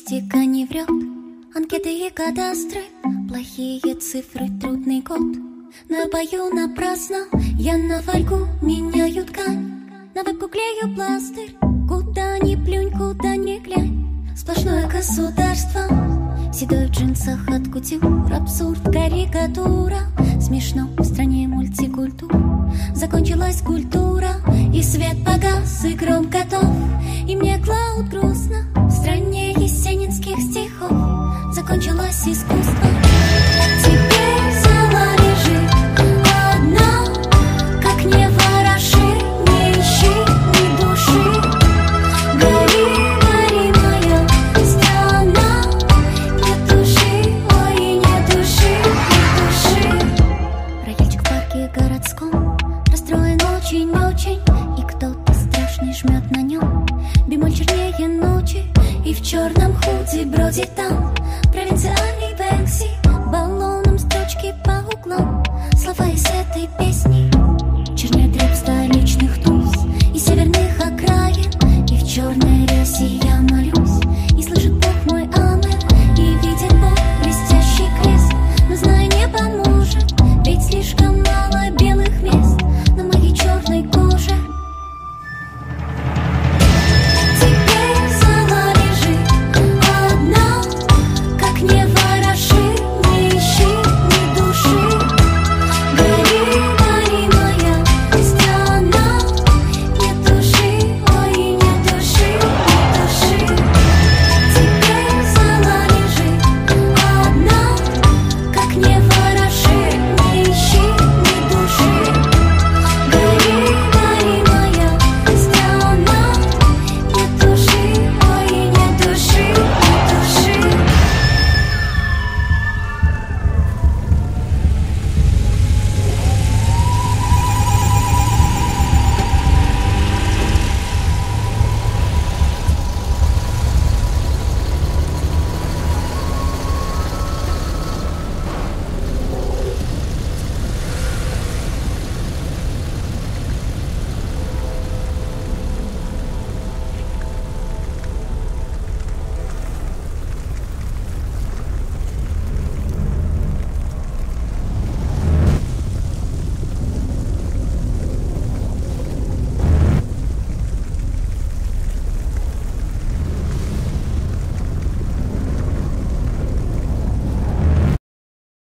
Статистика не врет, анкеты и кадастры, плохие цифры, трудный год. Но я пою напрасно, я на фольгу меняю ткань, на вебку клею пластырь. Куда ни плюнь, куда ни глянь, сплошное государство. Седой в джинсах от кутюр, абсурд, карикатура. Смешно в стране мультикультур. Закончилась культура, и свет погас, и гром готов. И мне клауд грустно, в стране есенинских стихов. Закончилось искусство. Теперь зала лежит одна, как не вороши, не ищи ни души. Гори, гори, моя страна, нет души, ой, нет души, нет души. Рояльчик в парке городском расстроен очень-очень, и кто-то страшный жмет на нем бемоль чернее ночи. И в черном худи бродит там провинциальный Бэнкси, баллоном строчки по углам. Слова из этой песни чернеет рэп столичных туз и северных окраин, и в черной